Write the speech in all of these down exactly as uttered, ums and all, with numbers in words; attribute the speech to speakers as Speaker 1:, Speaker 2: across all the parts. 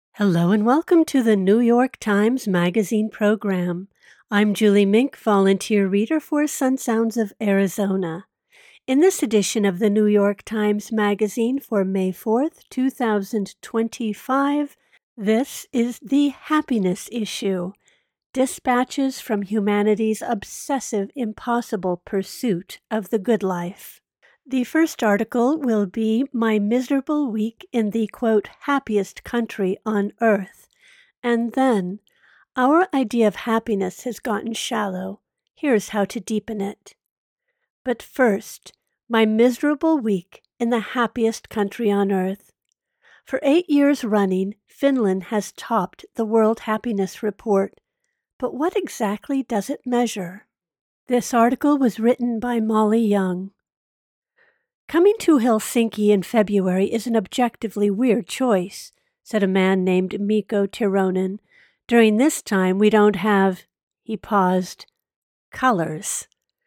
Speaker 1: Hello and welcome to the New York Times Magazine program. I'm Julie Mink, volunteer reader for Sun Sounds of Arizona. In this edition of the New York Times Magazine for May fourth, two thousand twenty-five, this is the happiness issue, Dispatches from Humanity's Obsessive Impossible Pursuit of the Good Life. The first article will be My Miserable Week in the, quote, happiest country on earth. And then, Our idea of happiness has gotten shallow. Here's how to deepen it. But first, My Miserable Week in the happiest country on earth. For eight years running, Finland has topped the World Happiness Report. But what exactly does it measure? This article was written by Molly Young. Coming to Helsinki in February is an objectively weird choice, said a man named Mikko Tironen. During this time, we don't have, he paused, colors.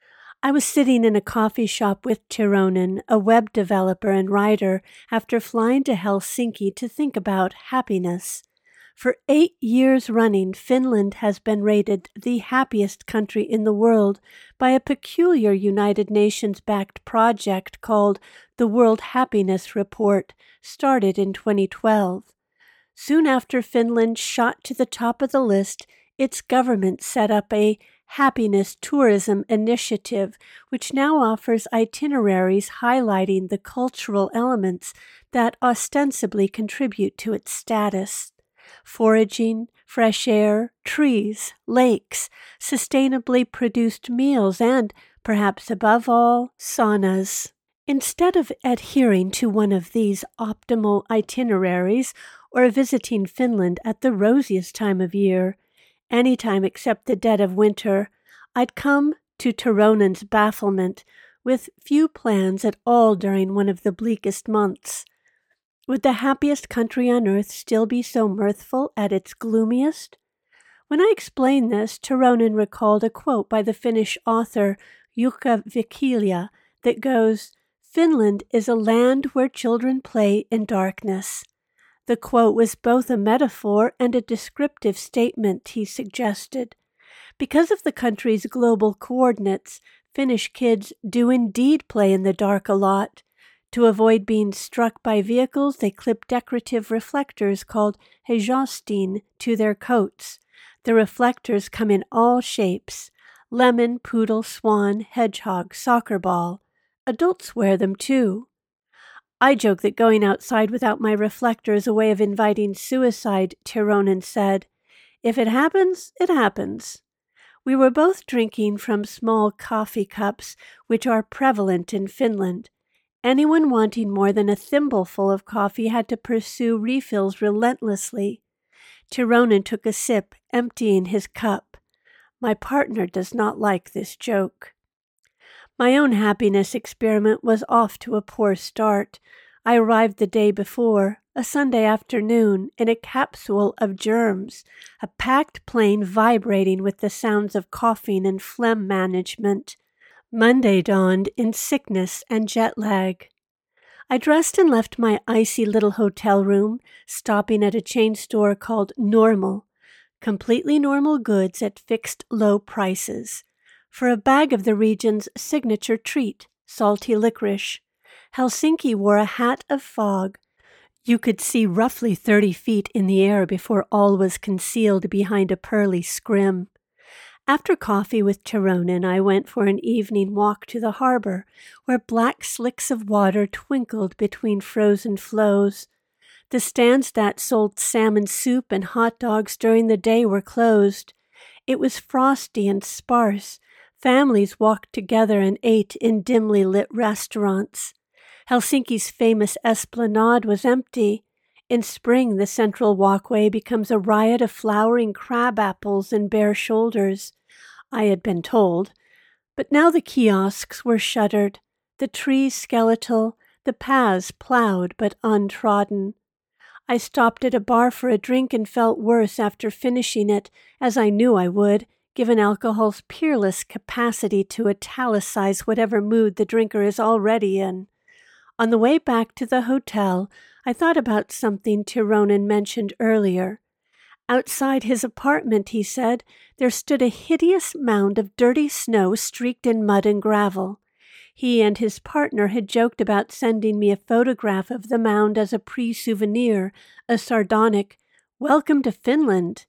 Speaker 1: I was sitting in a coffee shop with Tironen, a web developer and writer, after flying to Helsinki to think about happiness. For eight years running, Finland has been rated the happiest country in the world by a peculiar United Nations-backed project called the World Happiness Report, started in twenty twelve. Soon after Finland shot to the top of the list, its government set up a happiness tourism initiative, which now offers itineraries highlighting the cultural elements that ostensibly contribute to its status. Foraging, fresh air, trees, lakes, sustainably produced meals, and, perhaps above all, saunas. Instead of adhering to one of these optimal itineraries or visiting Finland at the rosiest time of year, any time except the dead of winter, I'd come to Tironen's bafflement with few plans at all during one of the bleakest months. Would the happiest country on earth still be so mirthful at its gloomiest? When I explained this, Tironen recalled a quote by the Finnish author Jukka Vikilja that goes, "Finland is a land where children play in darkness." The quote was both a metaphor and a descriptive statement, he suggested. Because of the country's global coordinates, Finnish kids do indeed play in the dark a lot. To avoid being struck by vehicles, they clip decorative reflectors called heijastin to their coats. The reflectors come in all shapes: lemon, poodle, swan, hedgehog, soccer ball. Adults wear them too. I joke that going outside without my reflector is a way of inviting suicide, Tironen said. If it happens, it happens. We were both drinking from small coffee cups, which are prevalent in Finland. Anyone wanting more than a thimbleful of coffee had to pursue refills relentlessly. Tironen took a sip, emptying his cup. My partner does not like this joke. My own happiness experiment was off to a poor start. I arrived the day before, a Sunday afternoon, in a capsule of germs, a packed plane vibrating with the sounds of coughing and phlegm management. Monday dawned in sickness and jet lag. I dressed and left my icy little hotel room, stopping at a chain store called Normal, completely normal goods at fixed low prices, for a bag of the region's signature treat, salty licorice. Helsinki wore a hat of fog. You could see roughly thirty feet in the air before all was concealed behind a pearly scrim. After coffee with Tironen, I went for an evening walk to the harbor, where black slicks of water twinkled between frozen floes. The stands that sold salmon soup and hot dogs during the day were closed. It was frosty and sparse. Families walked together and ate in dimly lit restaurants. Helsinki's famous esplanade was empty. In spring, the central walkway becomes a riot of flowering crab apples and bare shoulders, I had been told. But now the kiosks were shuttered, the trees skeletal, the paths plowed but untrodden. I stopped at a bar for a drink and felt worse after finishing it, as I knew I would, given alcohol's peerless capacity to italicize whatever mood the drinker is already in. On the way back to the hotel, I thought about something Tironin mentioned earlier. Outside his apartment, he said, there stood a hideous mound of dirty snow streaked in mud and gravel. He and his partner had joked about sending me a photograph of the mound as a pre-souvenir, a sardonic, "Welcome to Finland."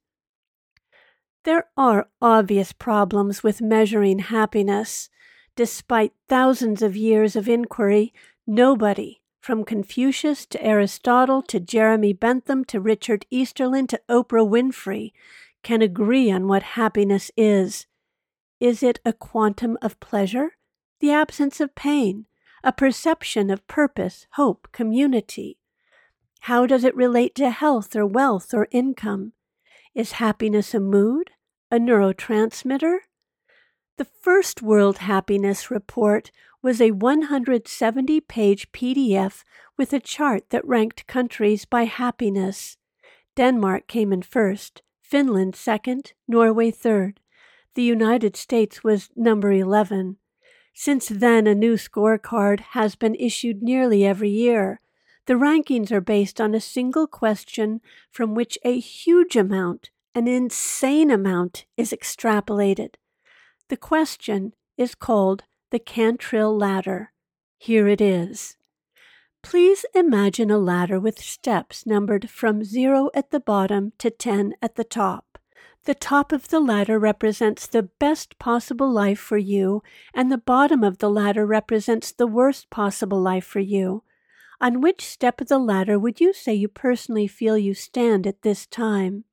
Speaker 1: There are obvious problems with measuring happiness. Despite thousands of years of inquiry, nobody, from Confucius to Aristotle to Jeremy Bentham to Richard Easterlin to Oprah Winfrey, can agree on what happiness is. Is it a quantum of pleasure? The absence of pain? A perception of purpose, hope, community? How does it relate to health or wealth or income? Is happiness a mood? A neurotransmitter? The first World Happiness Report was a one hundred seventy page P D F with a chart that ranked countries by happiness. Denmark came in first, Finland second, Norway third. The United States was number eleven. Since then, a new scorecard has been issued nearly every year. The rankings are based on a single question from which a huge amount, an insane amount, is extrapolated. The question is called the Cantrill Ladder. Here it is. Please imagine a ladder with steps numbered from zero at the bottom to ten at the top. The top of the ladder represents the best possible life for you, and the bottom of the ladder represents the worst possible life for you. On which step of the ladder would you say you personally feel you stand at this time?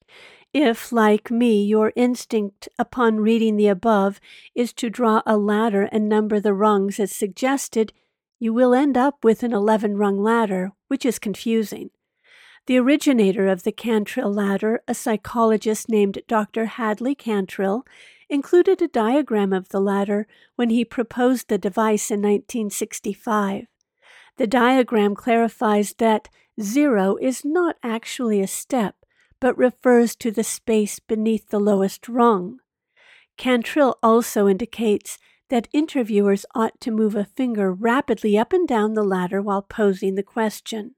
Speaker 1: If, like me, your instinct upon reading the above is to draw a ladder and number the rungs as suggested, you will end up with an eleven-rung ladder, which is confusing. The originator of the Cantrill ladder, a psychologist named Doctor Hadley Cantrill, included a diagram of the ladder when he proposed the device in nineteen sixty-five. The diagram clarifies that zero is not actually a step, but refers to the space beneath the lowest rung. Cantrill also indicates that interviewers ought to move a finger rapidly up and down the ladder while posing the question.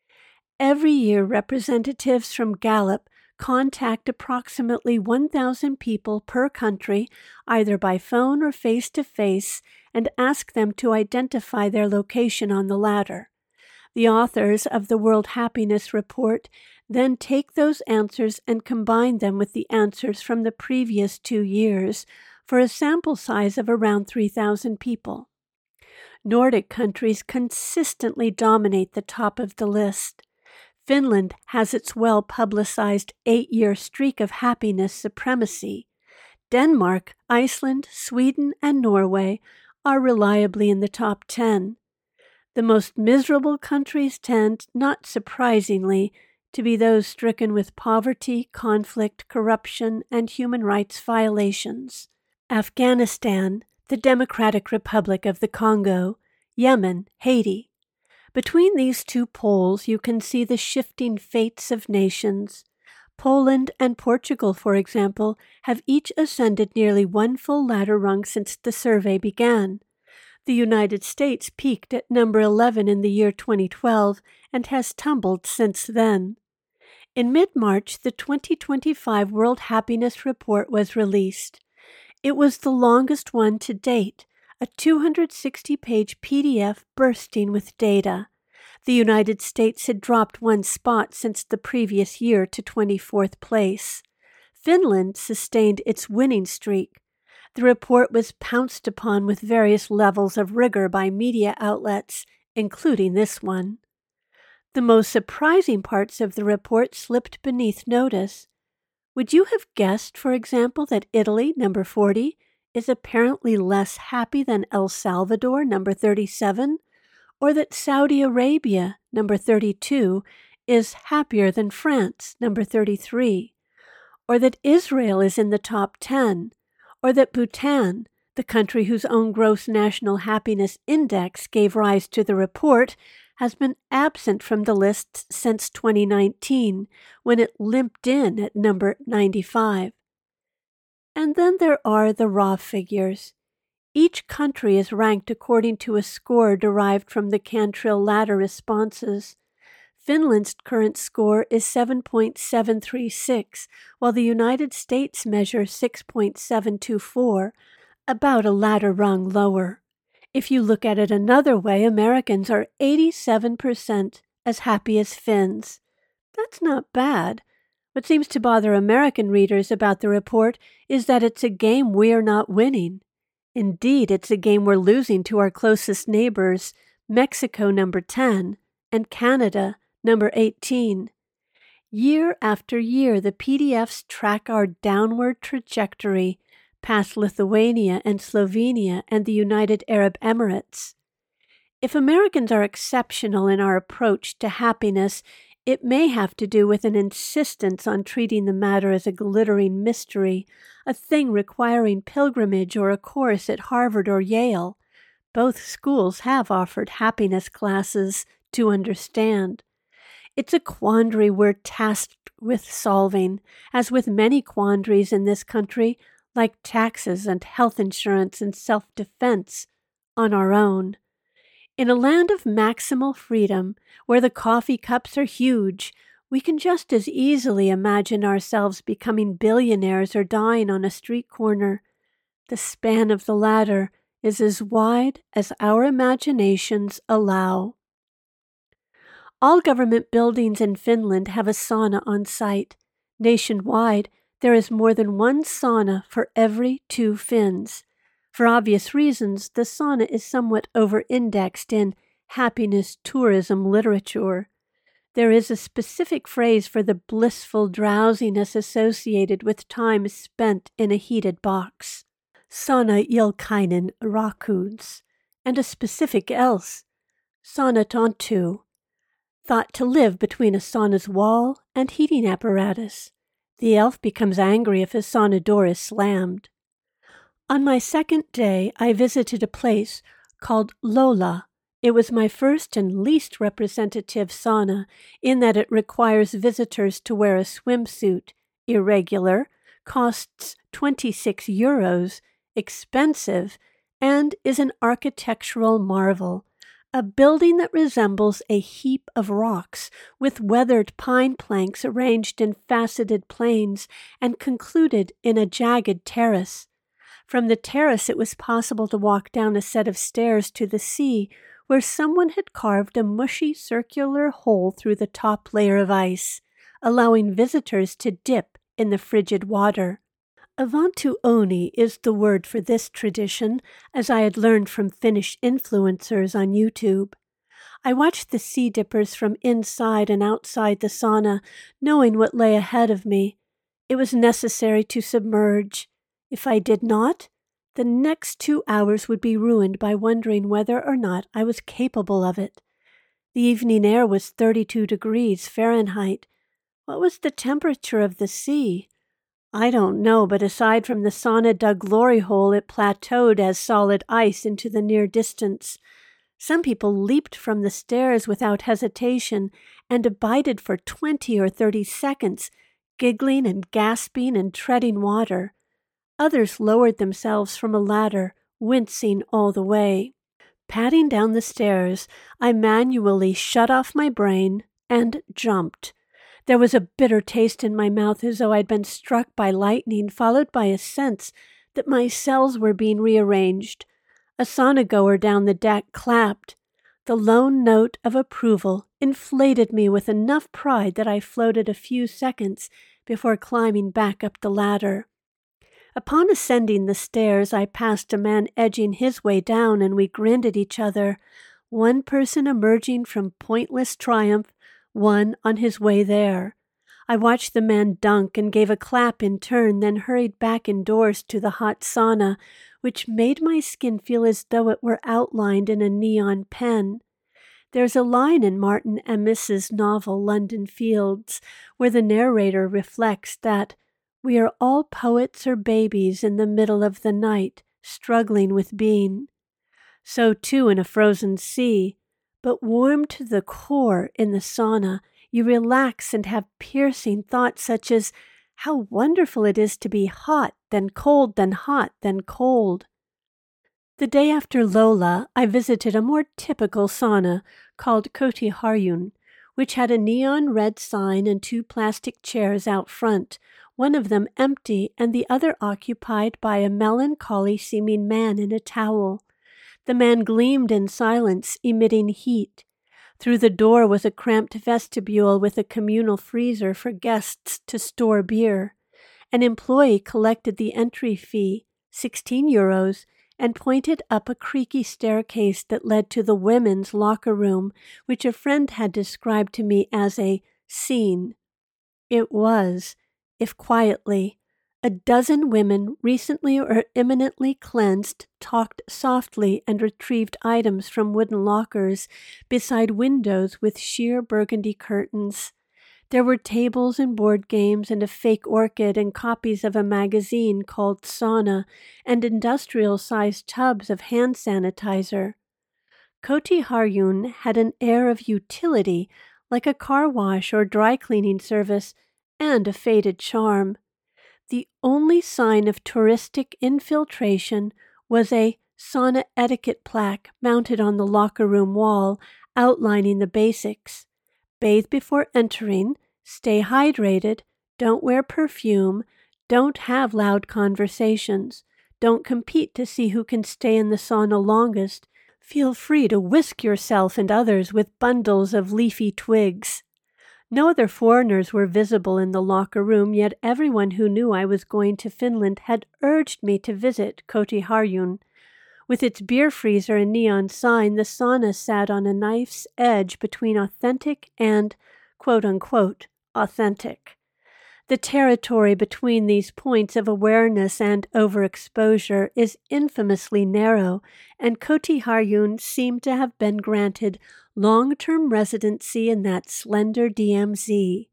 Speaker 1: Every year, representatives from Gallup contact approximately one thousand people per country, either by phone or face-to-face, and ask them to identify their location on the ladder. The authors of the World Happiness Report then take those answers and combine them with the answers from the previous two years for a sample size of around three thousand people. Nordic countries consistently dominate the top of the list. Finland has its well-publicized eight-year streak of happiness supremacy. Denmark, Iceland, Sweden, and Norway are reliably in the top ten. The most miserable countries tend, not surprisingly, to be those stricken with poverty, conflict, corruption, and human rights violations. Afghanistan, the Democratic Republic of the Congo, Yemen, Haiti. Between these two poles, you can see the shifting fates of nations. Poland and Portugal, for example, have each ascended nearly one full ladder rung since the survey began. The United States peaked at number eleven in the year twenty twelve and has tumbled since then. In mid-March, the twenty twenty-five World Happiness Report was released. It was the longest one to date, a two hundred sixty page P D F bursting with data. The United States had dropped one spot since the previous year to twenty-fourth place. Finland sustained its winning streak. The report was pounced upon with various levels of rigor by media outlets, including this one. The most surprising parts of the report slipped beneath notice. Would you have guessed, for example, that Italy, number forty, is apparently less happy than El Salvador, number thirty-seven, or that Saudi Arabia, number thirty-two, is happier than France, number thirty-three, or that Israel is in the top ten, or that Bhutan, the country whose own gross national happiness index gave rise to the report, has been absent from the list since twenty nineteen, when it limped in at number ninety-five. And then there are the raw figures. Each country is ranked according to a score derived from the Cantril ladder responses. Finland's current score is seven point seven three six, while the United States measures six point seven two four, about a ladder rung lower. If you look at it another way, Americans are eighty-seven percent as happy as Finns. That's not bad. What seems to bother American readers about the report is that it's a game we're not winning. Indeed, it's a game we're losing to our closest neighbors, Mexico number ten, and Canada number eighteen. Year after year, the P D Fs track our downward trajectory past Lithuania and Slovenia and the United Arab Emirates. If Americans are exceptional in our approach to happiness, it may have to do with an insistence on treating the matter as a glittering mystery, a thing requiring pilgrimage or a course at Harvard or Yale. Both schools have offered happiness classes to understand. It's a quandary we're tasked with solving, as with many quandaries in this country, like taxes and health insurance and self-defense, on our own. In a land of maximal freedom, where the coffee cups are huge, we can just as easily imagine ourselves becoming billionaires or dying on a street corner. The span of the ladder is as wide as our imaginations allow. All government buildings in Finland have a sauna on site. Nationwide, there is more than one sauna for every two Finns. For obvious reasons, the sauna is somewhat over-indexed in happiness tourism literature. There is a specific phrase for the blissful drowsiness associated with time spent in a heated box. Sauna Ilkainen Rakuns, and a specific else, sauna tontu, thought to live between a sauna's wall and heating apparatus. The elf becomes angry if his sauna door is slammed. On my second day, I visited a place called Lola. It was my first and least representative sauna in that it requires visitors to wear a swimsuit, irregular, costs twenty-six euros, expensive, and is an architectural marvel. A building that resembles a heap of rocks, with weathered pine planks arranged in faceted planes and concluded in a jagged terrace. From the terrace it was possible to walk down a set of stairs to the sea, where someone had carved a mushy circular hole through the top layer of ice, allowing visitors to dip in the frigid water. Avantuoni is the word for this tradition, as I had learned from Finnish influencers on YouTube. I watched the sea dippers from inside and outside the sauna, knowing what lay ahead of me. It was necessary to submerge. If I did not, the next two hours would be ruined by wondering whether or not I was capable of it. The evening air was thirty-two degrees Fahrenheit. What was the temperature of the sea? I don't know, but aside from the sauna dug glory hole, it plateaued as solid ice into the near distance. Some people leaped from the stairs without hesitation and abided for twenty or thirty seconds, giggling and gasping and treading water. Others lowered themselves from a ladder, wincing all the way. Padding down the stairs, I manually shut off my brain and jumped. There was a bitter taste in my mouth as though I'd been struck by lightning, followed by a sense that my cells were being rearranged. A sauna-goer down the deck clapped. The lone note of approval inflated me with enough pride that I floated a few seconds before climbing back up the ladder. Upon ascending the stairs, I passed a man edging his way down, and we grinned at each other, one person emerging from pointless triumph, one on his way there. I watched the man dunk and gave a clap in turn, then hurried back indoors to the hot sauna, which made my skin feel as though it were outlined in a neon pen. There's a line in Martin Amis's novel London Fields, where the narrator reflects that we are all poets or babies in the middle of the night, struggling with being. So too in a frozen sea, but warm to the core in the sauna, you relax and have piercing thoughts such as, how wonderful it is to be hot, then cold, then hot, then cold. The day after Lola, I visited a more typical sauna called Koti Haryun, which had a neon red sign and two plastic chairs out front, one of them empty and the other occupied by a melancholy-seeming man in a towel. The man gleamed in silence, emitting heat. Through the door was a cramped vestibule with a communal freezer for guests to store beer. An employee collected the entry fee, sixteen euros, and pointed up a creaky staircase that led to the women's locker room, which a friend had described to me as a scene. It was, if quietly. A dozen women, recently or imminently cleansed, talked softly and retrieved items from wooden lockers beside windows with sheer burgundy curtains. There were tables and board games and a fake orchid and copies of a magazine called Sauna and industrial-sized tubs of hand sanitizer. Koti Haryun had an air of utility, like a car wash or dry cleaning service, and a faded charm. The only sign of touristic infiltration was a sauna etiquette plaque mounted on the locker room wall, outlining the basics. Bathe before entering, stay hydrated, don't wear perfume, don't have loud conversations, don't compete to see who can stay in the sauna longest, feel free to whisk yourself and others with bundles of leafy twigs. No other foreigners were visible in the locker room, yet everyone who knew I was going to Finland had urged me to visit Koti Haryun. With its beer freezer and neon sign, the sauna sat on a knife's edge between authentic and, quote-unquote, authentic. The territory between these points of awareness and overexposure is infamously narrow, and Koti Haryun seemed to have been granted long-term residency in that slender D M Z.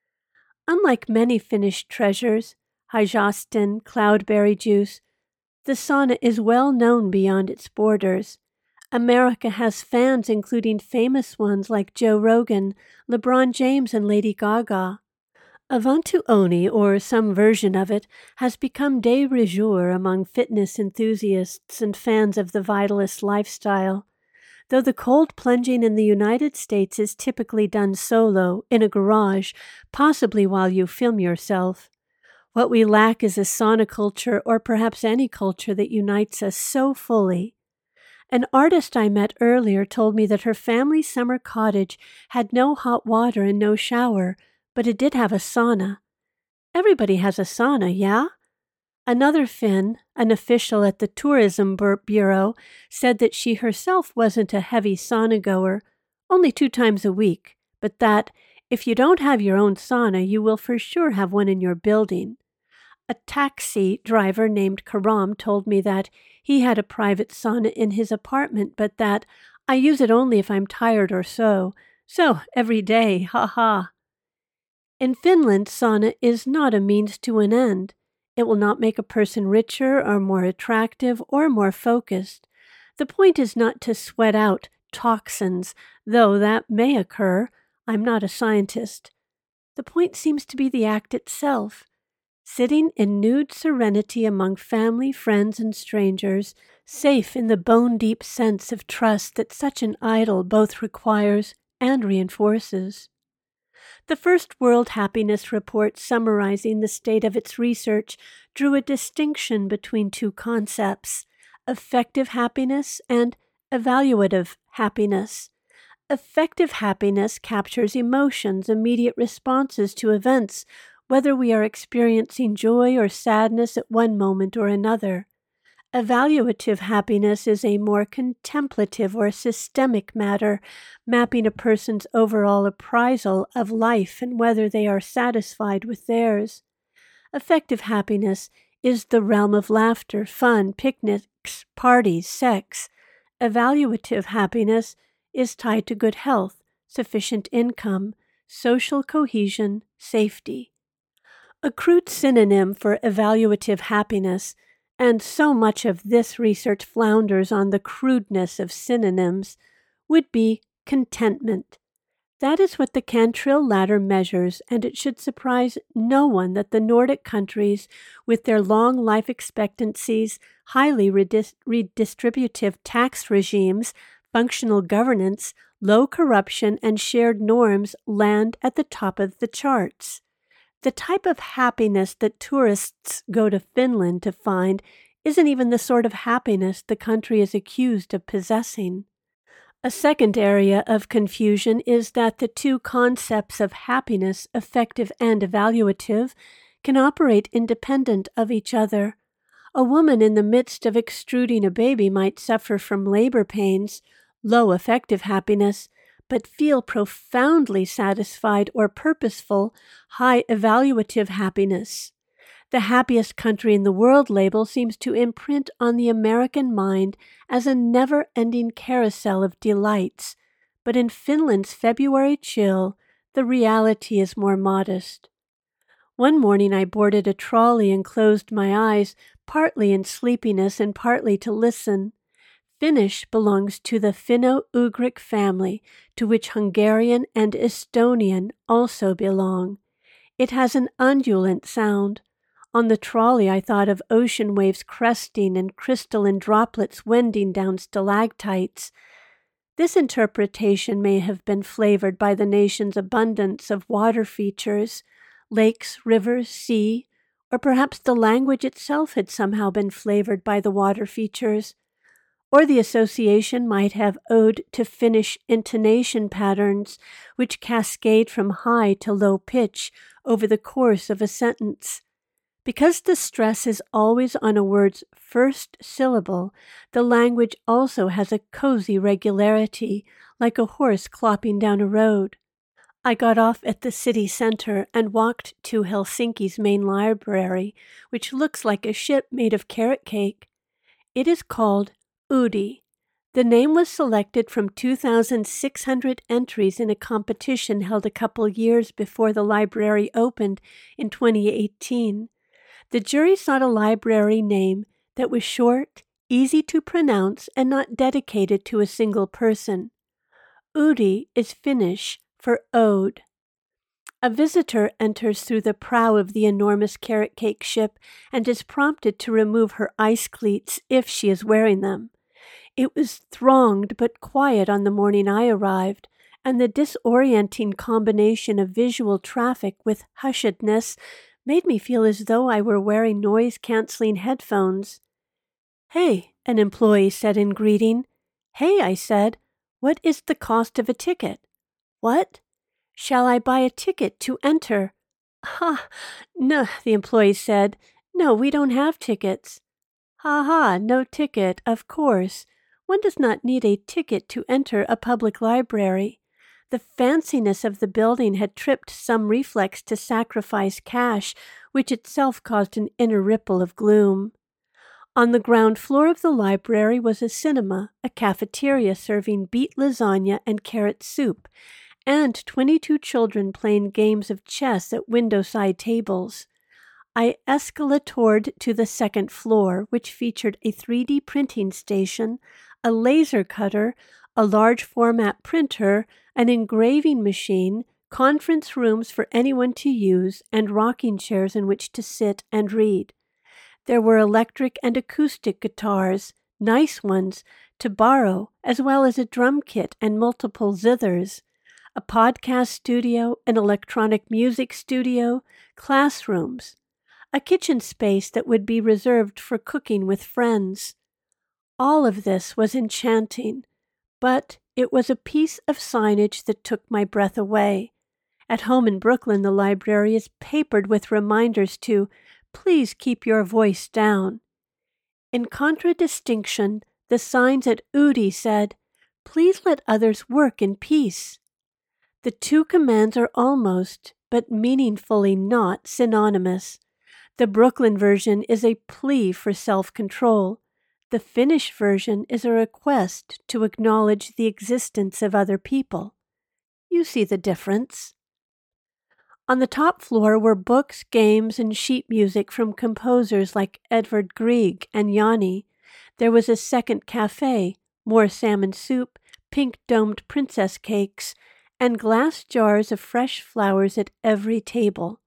Speaker 1: Unlike many Finnish treasures, Hajostin, cloudberry juice, the sauna is well known beyond its borders. America has fans including famous ones like Joe Rogan, LeBron James, and Lady Gaga. Avanti Oni, or some version of it, has become de rigueur among fitness enthusiasts and fans of the vitalist lifestyle. Though the cold plunging in the United States is typically done solo, in a garage, possibly while you film yourself. What we lack is a sauna culture, or perhaps any culture that unites us so fully. An artist I met earlier told me that her family's summer cottage had no hot water and no shower, but it did have a sauna. Everybody has a sauna, yeah? Another Finn, an official at the Tourism Bureau, said that she herself wasn't a heavy sauna goer, only two times a week, but that if you don't have your own sauna, you will for sure have one in your building. A taxi driver named Karam told me that he had a private sauna in his apartment, but that I use it only if I'm tired or so. So, every day, ha ha. In Finland, sauna is not a means to an end. It will not make a person richer or more attractive or more focused. The point is not to sweat out toxins, though that may occur. I'm not a scientist. The point seems to be the act itself. Sitting in nude serenity among family, friends, and strangers, safe in the bone-deep sense of trust that such an idyll both requires and reinforces. The First World Happiness Report, summarizing the state of its research, drew a distinction between two concepts, affective happiness and evaluative happiness. Affective happiness captures emotions, immediate responses to events, whether we are experiencing joy or sadness at one moment or another. Evaluative happiness is a more contemplative or systemic matter, mapping a person's overall appraisal of life and whether they are satisfied with theirs. Affective happiness is the realm of laughter, fun, picnics, parties, sex. Evaluative happiness is tied to good health, sufficient income, social cohesion, safety. A crude synonym for evaluative happiness, and so much of this research flounders on the crudeness of synonyms, would be contentment. That is what the Cantril ladder measures, and it should surprise no one that the Nordic countries, with their long life expectancies, highly redis- redistributive tax regimes, functional governance, low corruption, and shared norms, land at the top of the charts. The type of happiness that tourists go to Finland to find isn't even the sort of happiness the country is accused of possessing. A second area of confusion is that the two concepts of happiness, affective and evaluative, can operate independent of each other. A woman in the midst of extruding a baby might suffer from labor pains, low affective happiness, but feel profoundly satisfied or purposeful, high evaluative happiness. The happiest country in the world label seems to imprint on the American mind as a never-ending carousel of delights, but in Finland's February chill, the reality is more modest. One morning I boarded a trolley and closed my eyes, partly in sleepiness and partly to listen. Finnish belongs to the Finno-Ugric family, to which Hungarian and Estonian also belong. It has an undulant sound. On the trolley I thought of ocean waves cresting and crystalline droplets wending down stalactites. This interpretation may have been flavored by the nation's abundance of water features, lakes, rivers, sea, or perhaps the language itself had somehow been flavored by the water features. Or the association might have owed to Finnish intonation patterns, which cascade from high to low pitch over the course of a sentence. Because the stress is always on a word's first syllable, the language also has a cozy regularity, like a horse clopping down a road. I got off at the city center and walked to Helsinki's main library, which looks like a ship made of carrot cake. It is called Udi. The name was selected from two thousand six hundred entries in a competition held a couple years before the library opened in twenty eighteen. The jury sought a library name that was short, easy to pronounce, and not dedicated to a single person. Udi is Finnish for ode. A visitor enters through the prow of the enormous carrot cake ship and is prompted to remove her ice cleats if she is wearing them. It was thronged but quiet on the morning I arrived, and the disorienting combination of visual traffic with hushedness made me feel as though I were wearing noise-canceling headphones. "Hey," an employee said in greeting. "Hey," I said, "what is the cost of a ticket?" "What?" "Shall I buy a ticket to enter?" "Ha, no," the employee said. "No, we don't have tickets." "Ha ha, no ticket, of course. One does not need a ticket to enter a public library." The fanciness of the building had tripped some reflex to sacrifice cash, which itself caused an inner ripple of gloom. On the ground floor of the library was a cinema, a cafeteria serving beet lasagna and carrot soup, and twenty-two children playing games of chess at window-side tables. I escalatored to the second floor, which featured a three D printing station, a laser cutter, a large format printer, an engraving machine, conference rooms for anyone to use, and rocking chairs in which to sit and read. There were electric and acoustic guitars, nice ones, to borrow, as well as a drum kit and multiple zithers, a podcast studio, an electronic music studio, classrooms, a kitchen space that would be reserved for cooking with friends. All of this was enchanting, but it was a piece of signage that took my breath away. At home in Brooklyn, the library is papered with reminders to please keep your voice down. In contradistinction, the signs at Udi said, please let others work in peace. The two commands are almost, but meaningfully not, synonymous. The Brooklyn version is a plea for self-control. The Finnish version is a request to acknowledge the existence of other people. You see the difference. On the top floor were books, games, and sheet music from composers like Edvard Grieg and Yanni. There was a second cafe, more salmon soup, pink-domed princess cakes, and glass jars of fresh flowers at every table.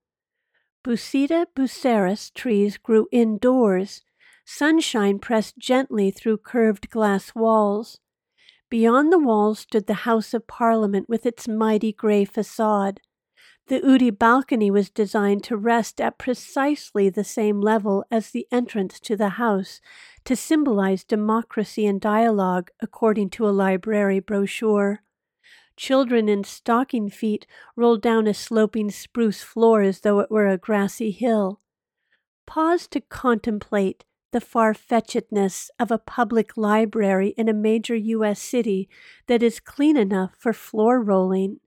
Speaker 1: Buceta buceras trees grew indoors. Sunshine pressed gently through curved glass walls. Beyond the walls stood the House of Parliament with its mighty grey facade. The Udi balcony was designed to rest at precisely the same level as the entrance to the house, to symbolize democracy and dialogue, according to a library brochure. Children in stocking feet rolled down a sloping spruce floor as though it were a grassy hill. Pause to contemplate the far-fetchedness of a public library in a major U S city that is clean enough for floor rolling.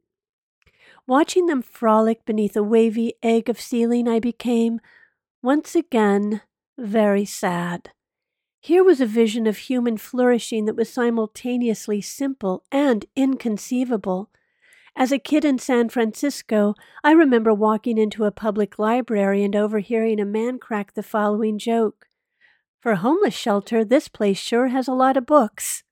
Speaker 1: Watching them frolic beneath a wavy egg of ceiling, I became, once again, very sad. Here was a vision of human flourishing that was simultaneously simple and inconceivable. As a kid in San Francisco, I remember walking into a public library and overhearing a man crack the following joke. For a homeless shelter, this place sure has a lot of books.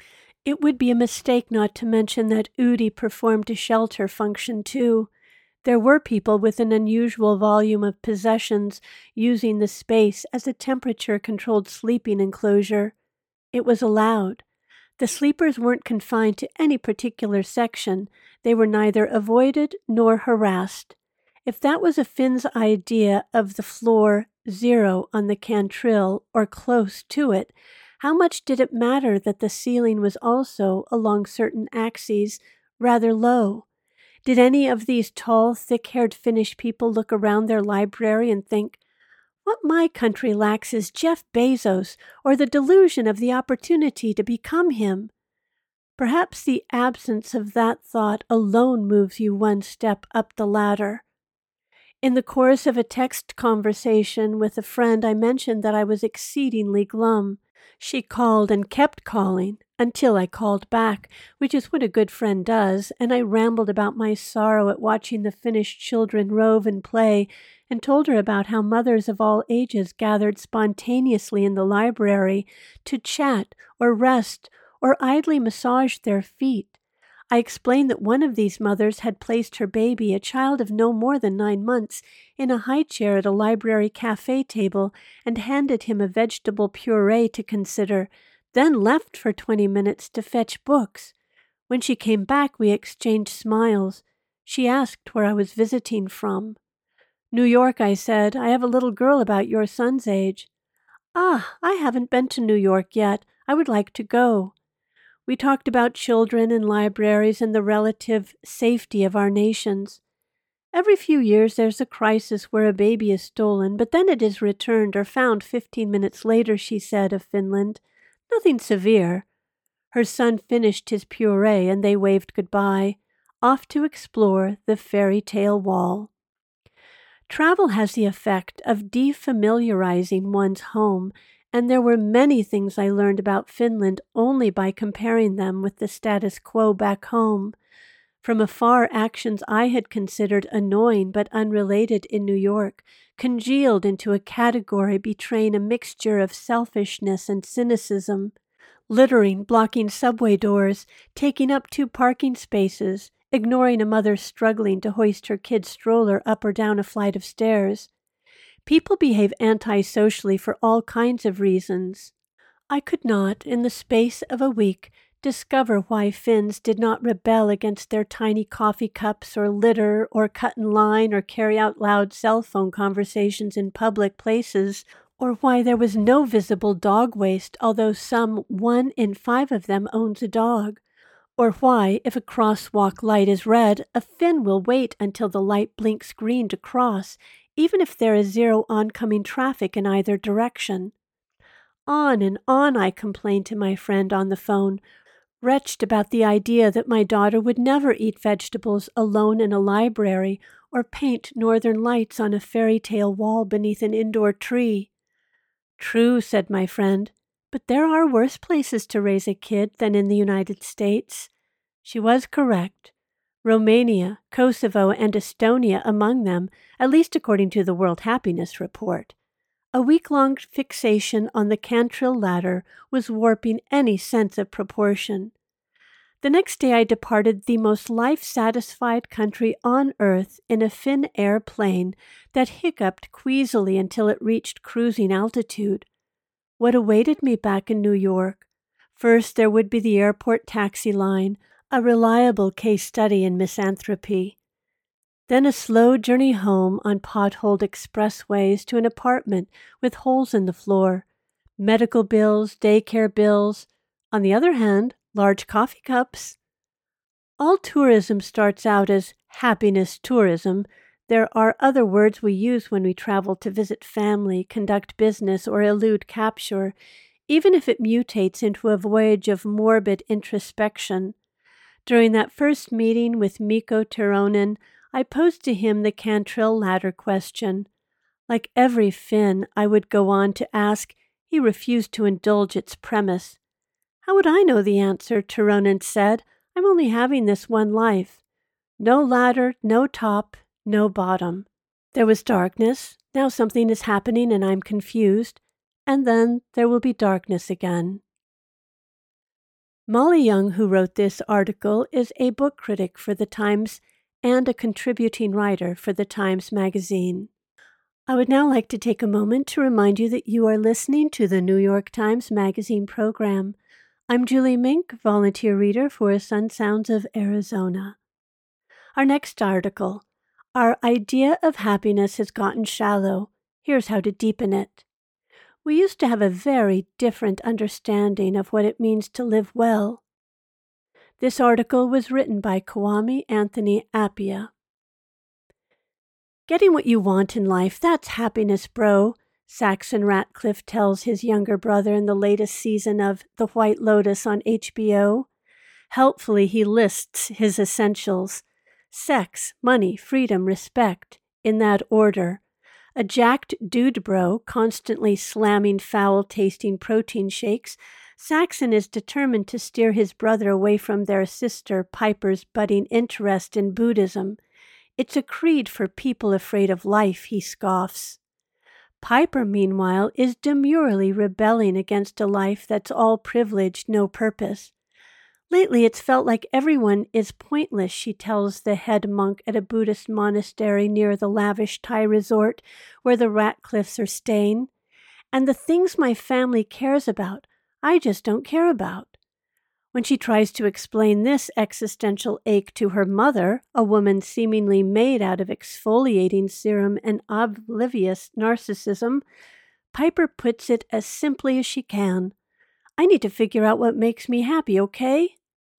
Speaker 1: It would be a mistake not to mention that Udi performed a shelter function too. There were people with an unusual volume of possessions using the space as a temperature-controlled sleeping enclosure. It was allowed. The sleepers weren't confined to any particular section. They were neither avoided nor harassed. If that was a Finn's idea of the floor zero on the cantril, or close to it, how much did it matter that the ceiling was also, along certain axes, rather low? Did any of these tall, thick-haired Finnish people look around their library and think, what my country lacks is Jeff Bezos or the delusion of the opportunity to become him? Perhaps the absence of that thought alone moves you one step up the ladder. In the course of a text conversation with a friend, I mentioned that I was exceedingly glum. She called and kept calling until I called back, which is what a good friend does, and I rambled about my sorrow at watching the Finnish children rove and play, and told her about how mothers of all ages gathered spontaneously in the library to chat or rest or idly massage their feet. I explained that one of these mothers had placed her baby, a child of no more than nine months, in a high chair at a library cafe table and handed him a vegetable puree to consider, then left for twenty minutes to fetch books. When she came back, we exchanged smiles. She asked where I was visiting from. New York, I said. I have a little girl about your son's age. Ah, I haven't been to New York yet. I would like to go. We talked about children and libraries and the relative safety of our nations. Every few years there's a crisis where a baby is stolen, but then it is returned or found fifteen minutes later, she said of Finland. Nothing severe. Her son finished his puree and they waved goodbye, off to explore the fairy tale wall. Travel has the effect of defamiliarizing one's home, and there were many things I learned about Finland only by comparing them with the status quo back home. From afar, actions I had considered annoying but unrelated in New York congealed into a category betraying a mixture of selfishness and cynicism. Littering, blocking subway doors, taking up two parking spaces, ignoring a mother struggling to hoist her kid's stroller up or down a flight of stairs. People behave antisocially for all kinds of reasons. I could not, in the space of a week, discover why Finns did not rebel against their tiny coffee cups or litter or cut in line or carry out loud cell phone conversations in public places, or why there was no visible dog waste, although some one in five of them owns a dog, or why, if a crosswalk light is red, a Finn will wait until the light blinks green to cross, even if there is zero oncoming traffic in either direction. On and on I complained to my friend on the phone, wretched about the idea that my daughter would never eat vegetables alone in a library or paint northern lights on a fairy tale wall beneath an indoor tree. True, said my friend, but there are worse places to raise a kid than in the United States. She was correct. Romania, Kosovo, and Estonia among them, at least according to the World Happiness Report. A week-long fixation on the cantril ladder was warping any sense of proportion. The next day I departed the most life-satisfied country on earth in a Finnair plane that hiccuped queasily until it reached cruising altitude. What awaited me back in New York? First, there would be the airport taxi line, a reliable case study in misanthropy. Then a slow journey home on potholed expressways to an apartment with holes in the floor, medical bills, daycare bills. On the other hand, large coffee cups. All tourism starts out as happiness tourism. There are other words we use when we travel to visit family, conduct business, or elude capture, even if it mutates into a voyage of morbid introspection. During that first meeting with Mikko Tironen, I posed to him the Cantrell ladder question. Like every Finn, I would go on to ask, he refused to indulge its premise. How would I know the answer? Tironen said. I'm only having this one life. No ladder, no top, no bottom. There was darkness. Now something is happening and I'm confused. And then there will be darkness again. Molly Young, who wrote this article, is a book critic for The Times and a contributing writer for The Times Magazine. I would now like to take a moment to remind you that you are listening to the New York Times Magazine program. I'm Julie Mink, volunteer reader for Sun Sounds of Arizona. Our next article, Our Idea of Happiness Has Gotten Shallow. Here's how to deepen it. We used to have a very different understanding of what it means to live well. This article was written by Kwame Anthony Appiah. Getting what you want in life, that's happiness, bro, Saxon Ratcliffe tells his younger brother in the latest season of The White Lotus on H B O. Helpfully, he lists his essentials: sex, money, freedom, respect, in that order. A jacked dude bro, constantly slamming foul-tasting protein shakes, Saxon is determined to steer his brother away from their sister Piper's budding interest in Buddhism. It's a creed for people afraid of life, he scoffs. Piper, meanwhile, is demurely rebelling against a life that's all privilege, no purpose. Lately, it's felt like everyone is pointless, she tells the head monk at a Buddhist monastery near the lavish Thai resort where the Ratcliffes are staying. And the things my family cares about, I just don't care about. When she tries to explain this existential ache to her mother, a woman seemingly made out of exfoliating serum and oblivious narcissism, Piper puts it as simply as she can. I need to figure out what makes me happy, okay?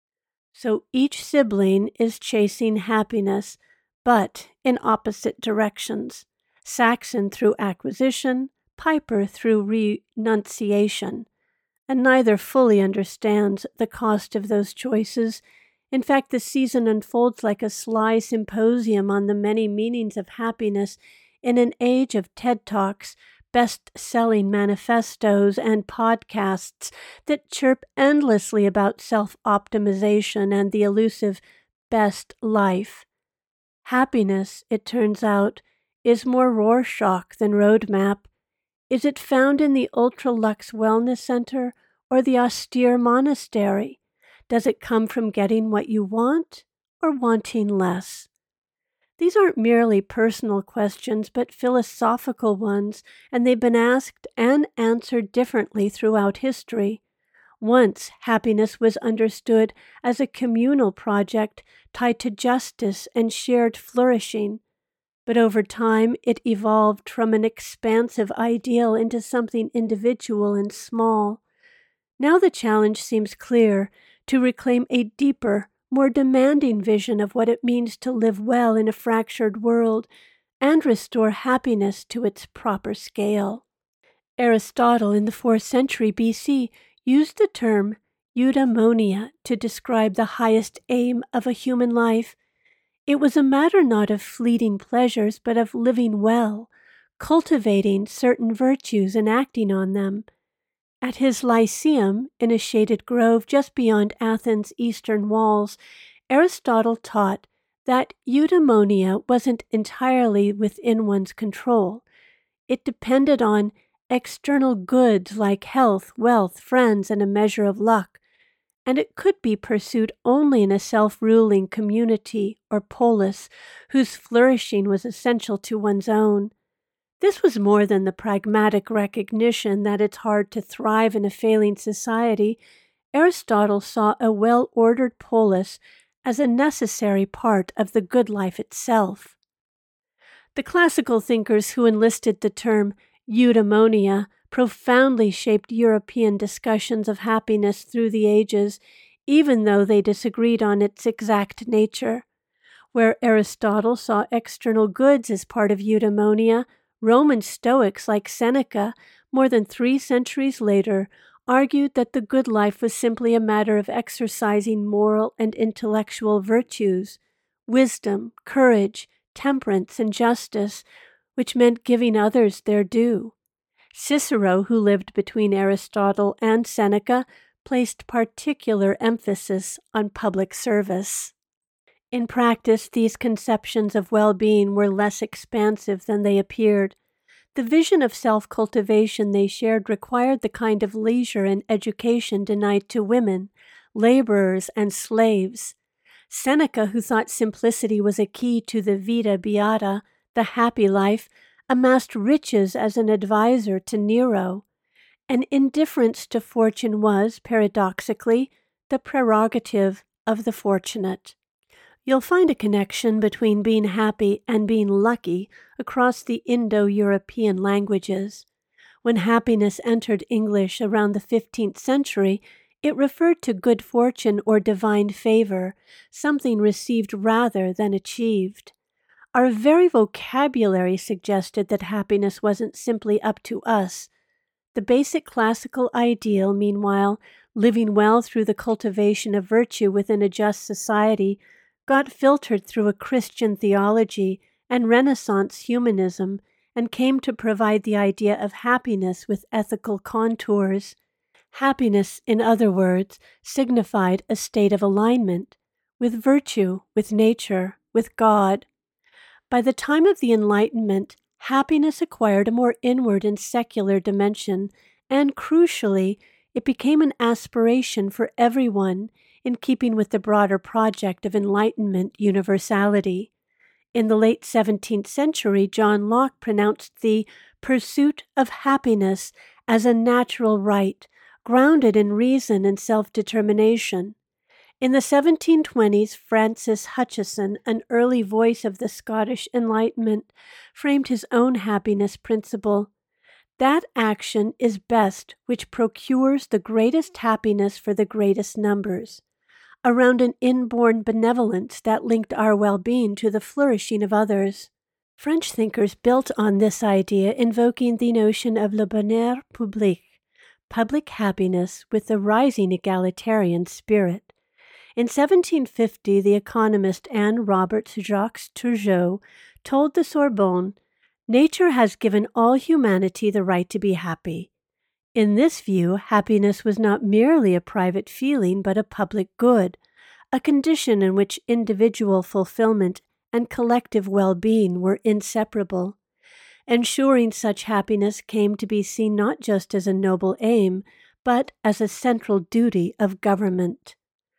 Speaker 1: So each sibling is chasing happiness, but in opposite directions. Saxon through acquisition, Piper through renunciation. And neither fully understands the cost of those choices. In fact, the season unfolds like a sly symposium on the many meanings of happiness in an age of TED Talks, best-selling manifestos, and podcasts that chirp endlessly about self-optimization and the elusive best life. Happiness, it turns out, is more Rorschach than roadmap. Is it found in the ultra-luxe wellness center or the austere monastery? Does it come from getting what you want or wanting less? These aren't merely personal questions, but philosophical ones, and they've been asked and answered differently throughout history. Once, happiness was understood as a communal project tied to justice and shared flourishing. But over time, it evolved from an expansive ideal into something individual and small. Now the challenge seems clear: to reclaim a deeper, more demanding vision of what it means to live well in a fractured world and restore happiness to its proper scale. Aristotle in the fourth century B C used the term eudaimonia to describe the highest aim of a human life. It was a matter not of fleeting pleasures, but of living well, cultivating certain virtues and acting on them. At his Lyceum, in a shaded grove just beyond Athens' eastern walls, Aristotle taught that eudaimonia wasn't entirely within one's control. It depended on external goods like health, wealth, friends, and a measure of luck. and it could be pursued only in a self-ruling community or polis whose flourishing was essential to one's own. This was more than the pragmatic recognition that it's hard to thrive in a failing society. Aristotle saw a well-ordered polis as a necessary part of the good life itself. The classical thinkers who enlisted the term eudaimonia profoundly shaped European discussions of happiness through the ages, even though they disagreed on its exact nature. Where Aristotle saw external goods as part of eudaimonia, Roman Stoics like Seneca, more than three centuries later, argued that the good life was simply a matter of exercising moral and intellectual virtues, wisdom, courage, temperance, and justice, which meant giving others their due. Cicero, who lived between Aristotle and Seneca, placed particular emphasis on public service. In practice, these conceptions of well-being were less expansive than they appeared. The vision of self-cultivation they shared required the kind of leisure and education denied to women, laborers, and slaves. Seneca, who thought simplicity was a key to the vita beata, the happy life, amassed riches as an advisor to Nero. An indifference to fortune was, paradoxically, the prerogative of the fortunate. You'll find a connection between being happy and being lucky across the Indo-European languages. When happiness entered English around the fifteenth century, it referred to good fortune or divine favor, something received rather than achieved. Our very vocabulary suggested that happiness wasn't simply up to us. The basic classical ideal, meanwhile, living well through the cultivation of virtue within a just society, got filtered through a Christian theology and Renaissance humanism and came to provide the idea of happiness with ethical contours. Happiness, in other words, signified a state of alignment with virtue, with nature, with God. By the time of the Enlightenment, happiness acquired a more inward and secular dimension, and crucially, it became an aspiration for everyone, in keeping with the broader project of Enlightenment universality. In the late seventeenth century, John Locke pronounced the pursuit of happiness as a natural right, grounded in reason and self-determination. In the seventeen twenties, Francis Hutcheson, an early voice of the Scottish Enlightenment, framed his own happiness principle. That action is best which procures the greatest happiness for the greatest numbers, around an inborn benevolence that linked our well-being to the flourishing of others. French thinkers built on this idea, invoking the notion of le bonheur public, public happiness with a rising egalitarian spirit. In seventeen fifty, the economist Anne Roberts Jacques Turgot told the Sorbonne, "Nature has given all humanity the right to be happy." In this view, happiness was not merely a private feeling, but a public good, a condition in which individual fulfillment and collective well-being were inseparable. Ensuring such happiness came to be seen not just as a noble aim, but as a central duty of government.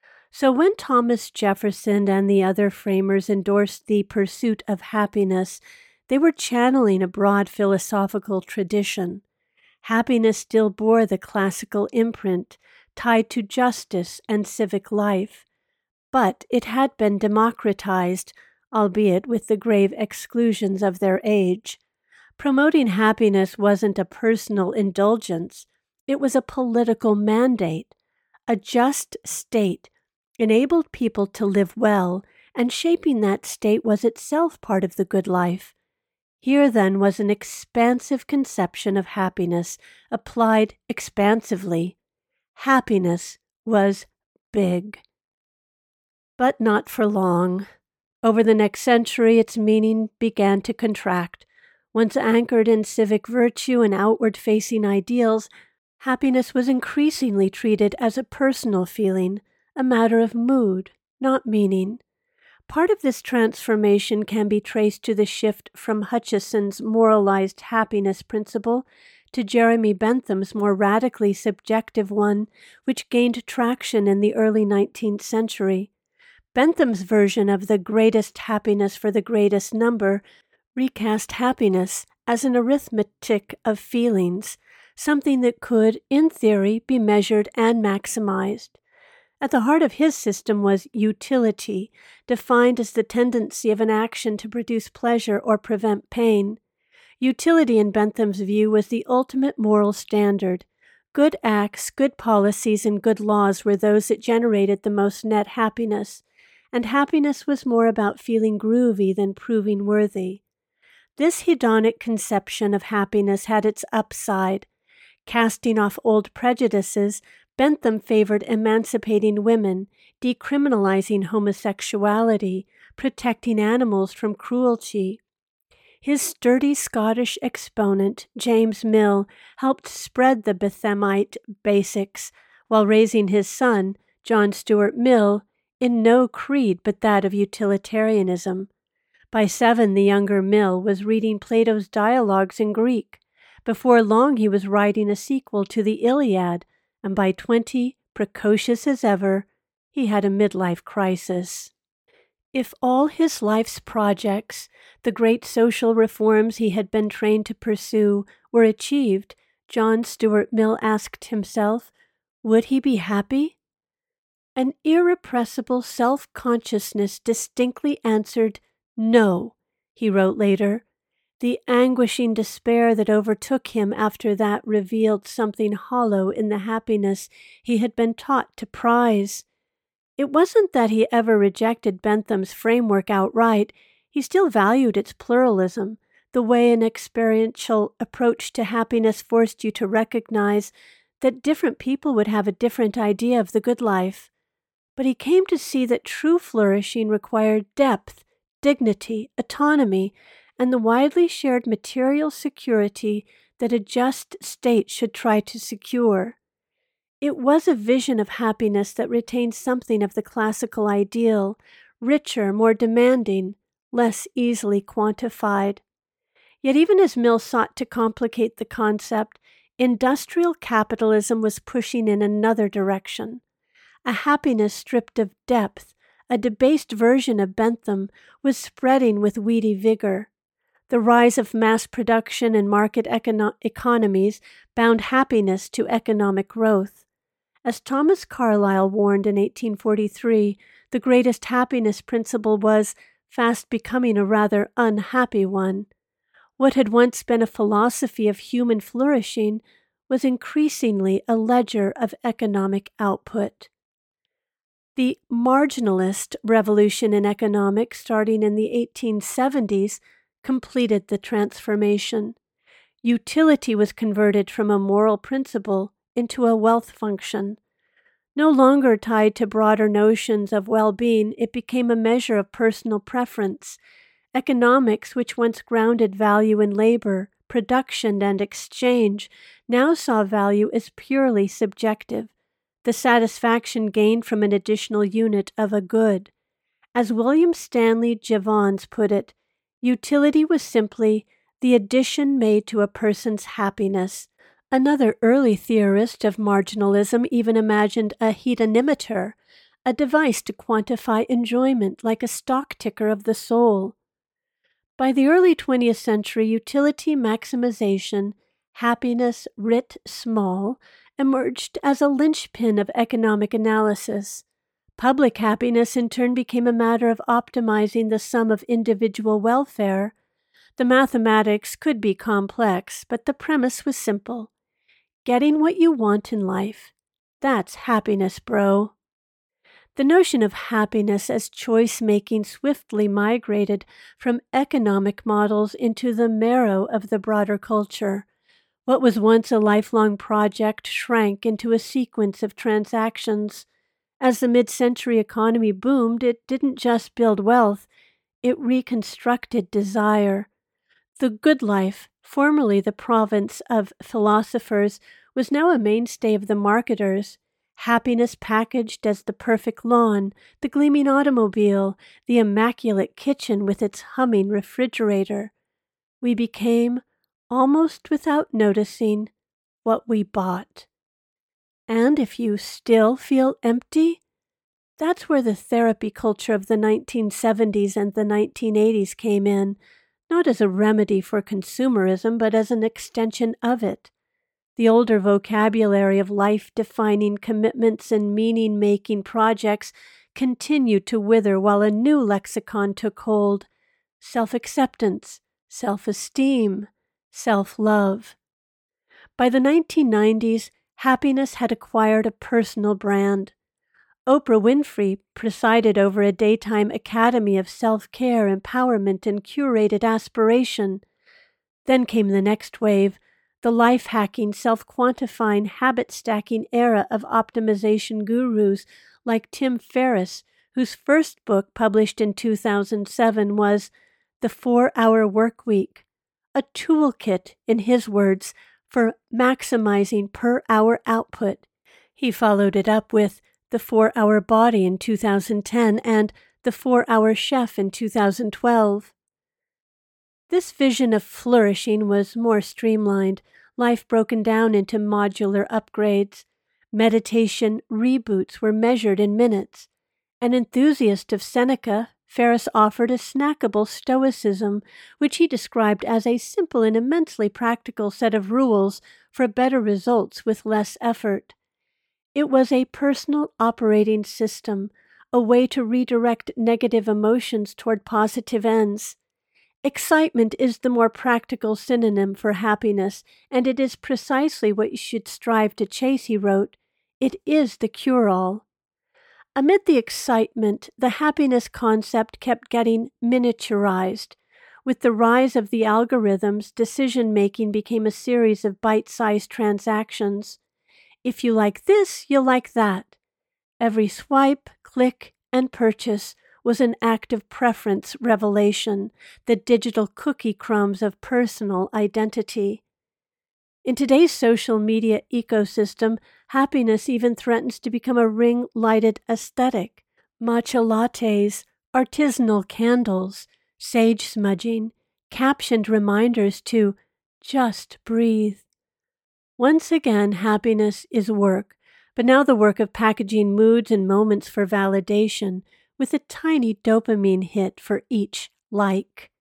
Speaker 1: So when Thomas Jefferson and the other framers endorsed the pursuit of happiness, they were channeling a broad philosophical tradition. Happiness still bore the classical imprint, tied to justice and civic life, but it had been democratized, albeit with the grave exclusions of their age. Promoting happiness wasn't a personal indulgence, it was a political mandate. A just state enabled people to live well, and shaping that state was itself part of the good life. Here, then, was an expansive conception of happiness applied expansively. Happiness was big. But not for long. Over the next century, its meaning began to contract. Once anchored in civic virtue and outward-facing ideals, happiness was increasingly treated as a personal feeling, a matter of mood, not meaning. Part of this transformation can be traced to the shift from Hutcheson's moralized happiness principle to Jeremy Bentham's more radically subjective one, which gained traction in the early nineteenth century. Bentham's version of the greatest happiness for the greatest number recast happiness as an arithmetic of feelings, something that could, in theory, be measured and maximized. At the heart of his system was utility, defined as the tendency of an action to produce pleasure or prevent pain. Utility, in Bentham's view, was the ultimate moral standard. Good acts, good policies, and good laws were those that generated the most net happiness, and happiness was more about feeling groovy than proving worthy. This hedonic conception of happiness had its upside. Casting off old prejudices, Bentham favored emancipating women, decriminalizing homosexuality, protecting animals from cruelty. His sturdy Scottish exponent, James Mill, helped spread the Benthamite basics, while raising his son, John Stuart Mill, in no creed but that of utilitarianism. By seven, the younger Mill was reading Plato's dialogues in Greek. Before long, he was writing a sequel to the Iliad, and by twenty, precocious as ever, he had a midlife crisis. If all his life's projects, the great social reforms he had been trained to pursue, were achieved, John Stuart Mill asked himself, would he be happy? An irrepressible self-consciousness distinctly answered, no, he wrote later. The anguishing despair that overtook him after that revealed something hollow in the happiness he had been taught to prize. It wasn't that he ever rejected Bentham's framework outright. He still valued its pluralism, the way an experiential approach to happiness forced you to recognize that different people would have a different idea of the good life. But he came to see that true flourishing required depth, dignity, autonomy, and the widely shared material security that a just state should try to secure. It was a vision of happiness that retained something of the classical ideal, richer, more demanding, less easily quantified. Yet even as Mill sought to complicate the concept, industrial capitalism was pushing in another direction. A happiness stripped of depth, a debased version of Bentham, was spreading with weedy vigor. The rise of mass production and market econo- economies bound happiness to economic growth. As Thomas Carlyle warned in eighteen forty-three, the greatest happiness principle was fast becoming a rather unhappy one. What had once been a philosophy of human flourishing was increasingly a ledger of economic output. The marginalist revolution in economics, starting in the eighteen seventies, completed the transformation. Utility was converted from a moral principle into a wealth function. No longer tied to broader notions of well-being, it became a measure of personal preference. Economics, which once grounded value in labor, production, and exchange, now saw value as purely subjective, the satisfaction gained from an additional unit of a good. As William Stanley Jevons put it, utility was simply the addition made to a person's happiness. Another early theorist of marginalism even imagined a hedonimeter, a device to quantify enjoyment like a stock ticker of the soul. By the early twentieth century, utility maximization, happiness writ small, emerged as a linchpin of economic analysis. Public happiness in turn became a matter of optimizing the sum of individual welfare. The mathematics could be complex, but the premise was simple. Getting what you want in life. That's happiness, bro. The notion of happiness as choice-making swiftly migrated from economic models into the marrow of the broader culture. What was once a lifelong project shrank into a sequence of transactions. As the mid-century economy boomed, it didn't just build wealth, it reconstructed desire. The good life, formerly the province of philosophers, was now a mainstay of the marketers. Happiness packaged as the perfect lawn, the gleaming automobile, the immaculate kitchen with its humming refrigerator. We became, almost without noticing, what we bought. And if you still feel empty, that's where the therapy culture of the nineteen seventies and the nineteen eighties came in, not as a remedy for consumerism, but as an extension of it. The older vocabulary of life-defining commitments and meaning-making projects continued to wither while a new lexicon took hold: self-acceptance, self-esteem, self-love. By the nineteen nineties, happiness had acquired a personal brand. Oprah Winfrey presided over a daytime academy of self-care, empowerment, and curated aspiration. Then came the next wave, the life-hacking, self-quantifying, habit-stacking era of optimization gurus like Tim Ferriss, whose first book, published in two thousand seven, was The Four-Hour Workweek, a toolkit, in his words, for maximizing per-hour output. He followed it up with The Four-Hour Body in two thousand ten and The Four-Hour Chef in two thousand twelve. This vision of flourishing was more streamlined, life broken down into modular upgrades. Meditation reboots were measured in minutes. An enthusiast of Seneca, Ferriss offered a snackable stoicism, which he described as a simple and immensely practical set of rules for better results with less effort. It was a personal operating system, a way to redirect negative emotions toward positive ends. Excitement is the more practical synonym for happiness, and it is precisely what you should strive to chase, he wrote. It is the cure-all. Amid the excitement, the happiness concept kept getting miniaturized. With the rise of the algorithms, decision-making became a series of bite-sized transactions. If you like this, you'll like that. Every swipe, click, and purchase was an act of preference revelation, the digital cookie crumbs of personal identity. In today's social media ecosystem, happiness even threatens to become a ring-lighted aesthetic. Matcha lattes, artisanal candles, sage smudging, captioned reminders to just breathe. Once again, happiness is work, but now the work of packaging moods and moments for validation, with a tiny dopamine hit for each like.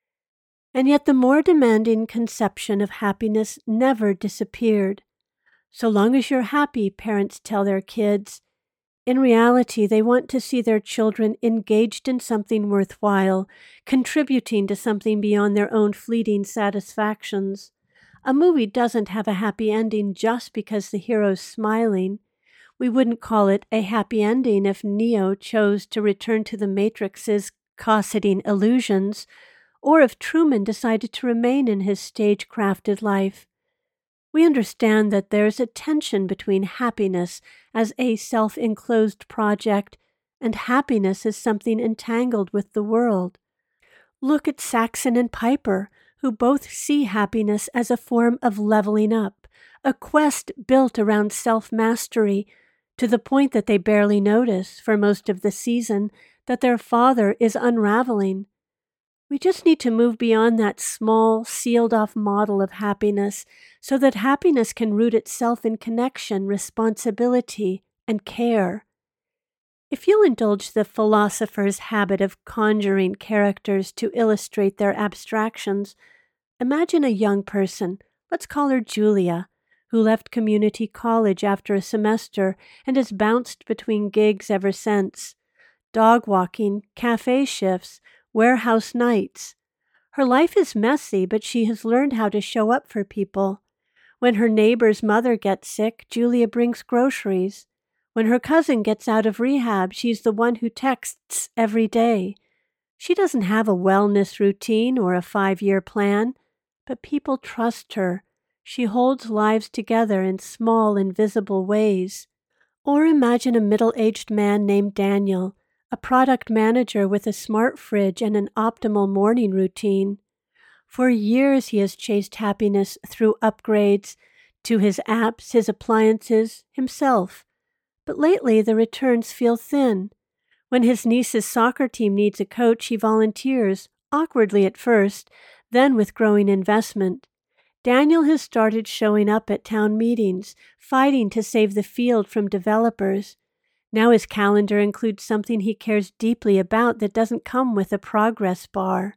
Speaker 1: And yet the more demanding conception of happiness never disappeared. So long as you're happy, parents tell their kids, in reality they want to see their children engaged in something worthwhile, contributing to something beyond their own fleeting satisfactions. A movie doesn't have a happy ending just because the hero's smiling. We wouldn't call it a happy ending if Neo chose to return to the Matrix's cosseting illusions, or if Truman decided to remain in his stage-crafted life. We understand that there's a tension between happiness as a self-enclosed project and happiness as something entangled with the world. Look at Saxon and Piper, who both see happiness as a form of leveling up, a quest built around self-mastery, to the point that they barely notice, for most of the season, that their father is unraveling. We just need to move beyond that small, sealed-off model of happiness so that happiness can root itself in connection, responsibility, and care. If you'll indulge the philosopher's habit of conjuring characters to illustrate their abstractions, imagine a young person, let's call her Julia, who left community college after a semester and has bounced between gigs ever since. Dog walking, cafe shifts, warehouse nights. Her life is messy, but she has learned how to show up for people. When her neighbor's mother gets sick, Julia brings groceries. When her cousin gets out of rehab, she's the one who texts every day. She doesn't have a wellness routine or a five-year plan, but people trust her. She holds lives together in small, invisible ways. Or imagine a middle-aged man named Daniel, a product manager with a smart fridge and an optimal morning routine. For years he has chased happiness through upgrades to his apps, his appliances, himself. But lately the returns feel thin. When his niece's soccer team needs a coach, he volunteers, awkwardly at first, then with growing investment. Daniel has started showing up at town meetings, fighting to save the field from developers. Now his calendar includes something he cares deeply about that doesn't come with a progress bar.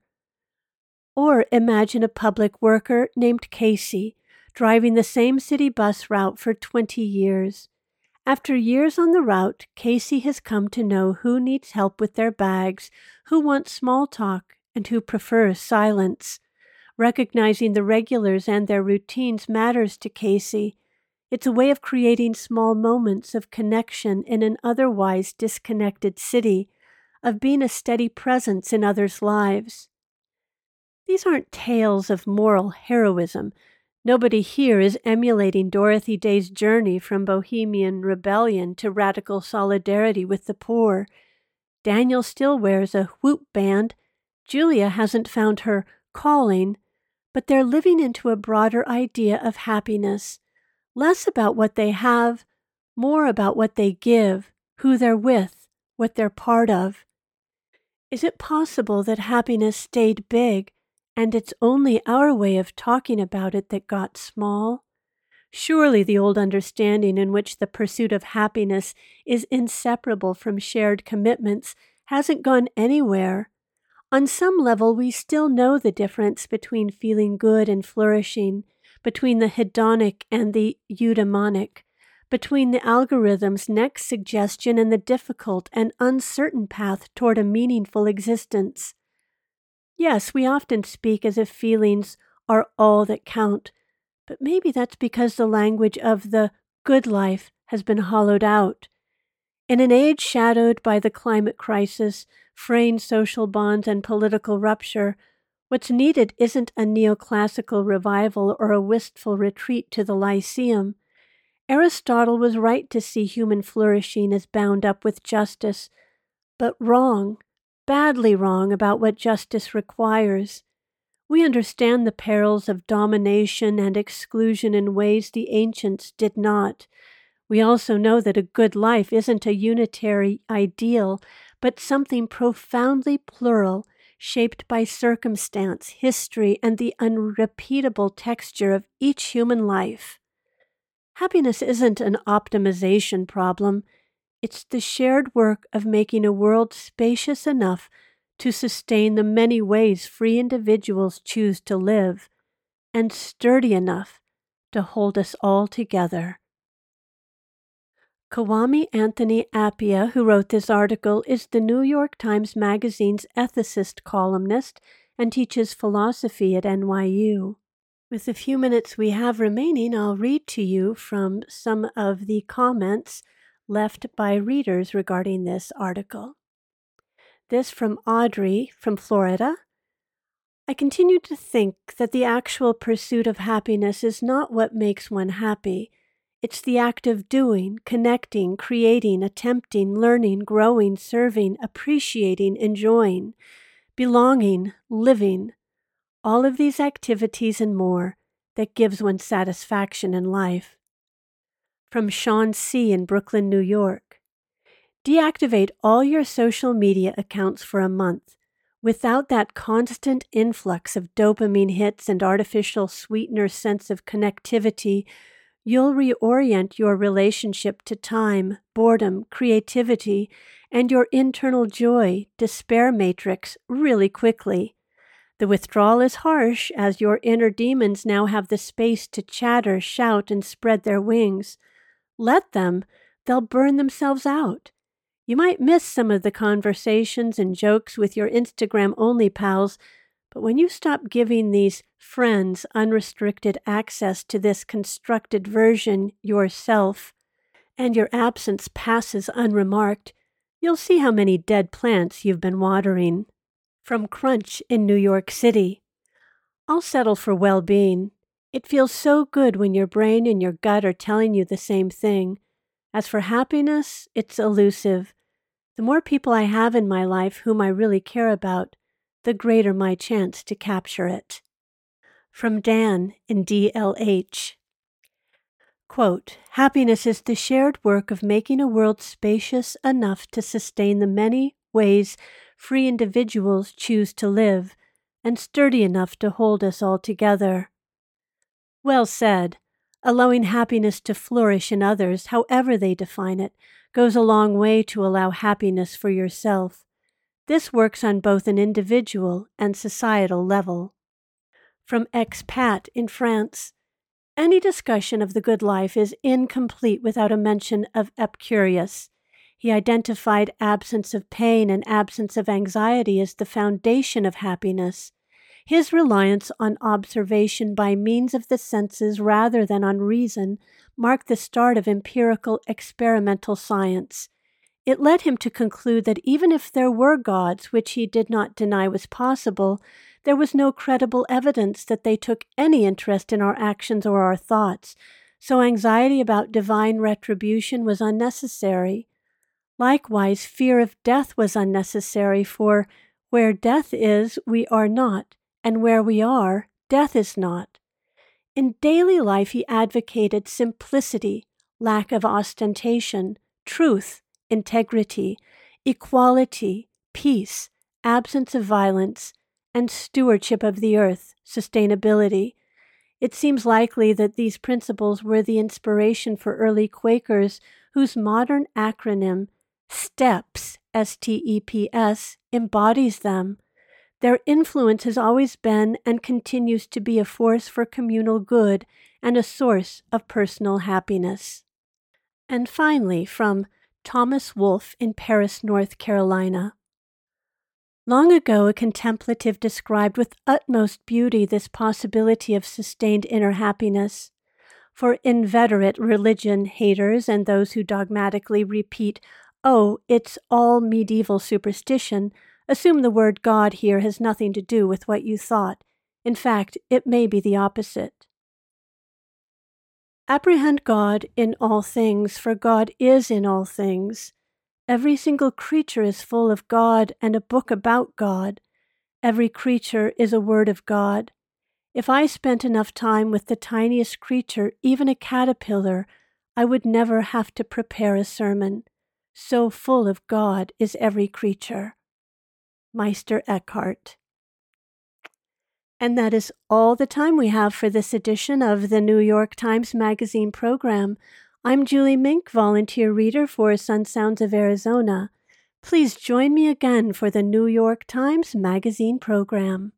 Speaker 1: Or imagine a public worker named Casey, driving the same city bus route for twenty years. After years on the route, Casey has come to know who needs help with their bags, who wants small talk, and who prefers silence. Recognizing the regulars and their routines matters to Casey. It's a way of creating small moments of connection in an otherwise disconnected city, of being a steady presence in others' lives. These aren't tales of moral heroism. Nobody here is emulating Dorothy Day's journey from bohemian rebellion to radical solidarity with the poor. Daniel still wears a whoop band. Julia hasn't found her calling, but they're living into a broader idea of happiness. Less about what they have, more about what they give, who they're with, what they're part of. Is it possible that happiness stayed big, and it's only our way of talking about it that got small? Surely the old understanding in which the pursuit of happiness is inseparable from shared commitments hasn't gone anywhere. On some level, we still know the difference between feeling good and flourishing, between the hedonic and the eudaimonic, between the algorithm's next suggestion and the difficult and uncertain path toward a meaningful existence. Yes, we often speak as if feelings are all that count, but maybe that's because the language of the good life has been hollowed out. In an age shadowed by the climate crisis, fraying social bonds, and political rupture, what's needed isn't a neoclassical revival or a wistful retreat to the Lyceum. Aristotle was right to see human flourishing as bound up with justice, but wrong, badly wrong about what justice requires. We understand the perils of domination and exclusion in ways the ancients did not. We also know that a good life isn't a unitary ideal, but something profoundly plural, shaped by circumstance, history, and the unrepeatable texture of each human life. Happiness isn't an optimization problem. It's the shared work of making a world spacious enough to sustain the many ways free individuals choose to live, and sturdy enough to hold us all together. Kwame Anthony Appiah, who wrote this article, is the New York Times Magazine's ethicist columnist and teaches philosophy at N Y U. With the few minutes we have remaining, I'll read to you from some of the comments left by readers regarding this article. This from Audrey from Florida. I continue to think that the actual pursuit of happiness is not what makes one happy. It's the act of doing, connecting, creating, attempting, learning, growing, serving, appreciating, enjoying, belonging, living. All of these activities and more that gives one satisfaction in life. From Sean C. in Brooklyn, New York. Deactivate all your social media accounts for a month. Without that constant influx of dopamine hits and artificial sweetener sense of connectivity, you'll reorient your relationship to time, boredom, creativity, and your internal joy, despair matrix really quickly. The withdrawal is harsh as your inner demons now have the space to chatter, shout, and spread their wings. Let them, they'll burn themselves out. You might miss some of the conversations and jokes with your Instagram-only pals, but when you stop giving these friends unrestricted access to this constructed version yourself, and your absence passes unremarked, you'll see how many dead plants you've been watering. From Crunch in New York City. I'll settle for well-being. It feels so good when your brain and your gut are telling you the same thing. As for happiness, it's elusive. The more people I have in my life whom I really care about, the greater my chance to capture it. From Dan in D L H. Quote, "Happiness is the shared work of making a world spacious enough to sustain the many ways free individuals choose to live, and sturdy enough to hold us all together." Well said. Allowing happiness to flourish in others, however they define it, goes a long way to allow happiness for yourself. This works on both an individual and societal level. From Expat in France, any discussion of the good life is incomplete without a mention of Epicurus. He identified absence of pain and absence of anxiety as the foundation of happiness. His reliance on observation by means of the senses rather than on reason marked the start of empirical experimental science. It led him to conclude that even if there were gods, which he did not deny was possible, there was no credible evidence that they took any interest in our actions or our thoughts, so anxiety about divine retribution was unnecessary. Likewise, fear of death was unnecessary, for where death is, we are not, and where we are, death is not. In daily life, he advocated simplicity, lack of ostentation, truth, integrity, equality, peace, absence of violence, and stewardship of the earth, sustainability. It seems likely that these principles were the inspiration for early Quakers whose modern acronym, STEPS, S T E P S, embodies them. Their influence has always been and continues to be a force for communal good and a source of personal happiness. And finally, from Thomas Wolfe in Paris, North Carolina. Long ago, a contemplative described with utmost beauty this possibility of sustained inner happiness. For inveterate religion haters and those who dogmatically repeat, "Oh, it's all medieval superstition," assume the word God here has nothing to do with what you thought. In fact, it may be the opposite. Apprehend God in all things, for God is in all things. Every single creature is full of God and a book about God. Every creature is a word of God. If I spent enough time with the tiniest creature, even a caterpillar, I would never have to prepare a sermon. So full of God is every creature. Meister Eckhart. And that is all the time we have for this edition of the New York Times Magazine program. I'm Julie Mink, volunteer reader for Sun Sounds of Arizona. Please join me again for the New York Times Magazine program.